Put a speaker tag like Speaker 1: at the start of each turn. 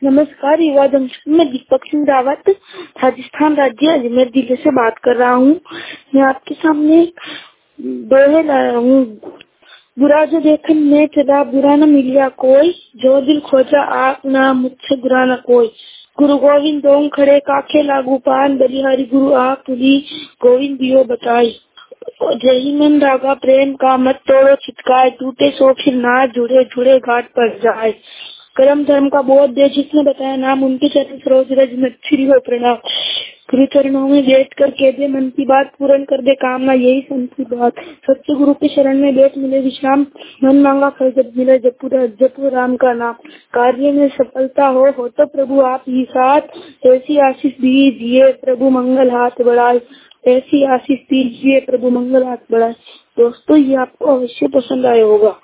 Speaker 1: नमस्कार, युवा जंक्शन में दीपक सिंह रावत राजस्थान राज्य अजमेर जिले से बात कर रहा हूँ। मैं आपके सामने दोहे लाया हूँ। बुरा जो देखन में चला, बुरा न मिलिया कोई, जो दिल खोजा आप ना, मुझसे बुरा न कोई। गुरु गोविंद दोंग खड़े, काखे लागू पान, बलिहारी गुरु आप तुली, गोविंद दियो बताई। जय ही मन रागा प्रेम का, मत तोड़ो चितकाए, टूटे सो फिर ना जुड़े, जुड़े घाट पर जाए। कर्म धर्म का बोध दे जिसने बताया नाम, उनके चरण सरोज रज में श्री हो प्रणाम। गुरु चरणों में बैठ कर कह दे मन की बात, पूर्ण कर दे कामना, यही संत की बात। सच्चे गुरु के शरण में बैठ मिले विश्राम, मन मांगा फल जब मिले, जपू राम का नाम। कार्य में सफलता हो तो प्रभु आप ही साथ, ऐसी आशीष दीजिए प्रभु मंगल हाथ बढ़ाए। ऐसी आशीष दीजिए प्रभु मंगल हाथ बढ़ाए। दोस्तों, ये आपको अवश्य पसंद आया होगा।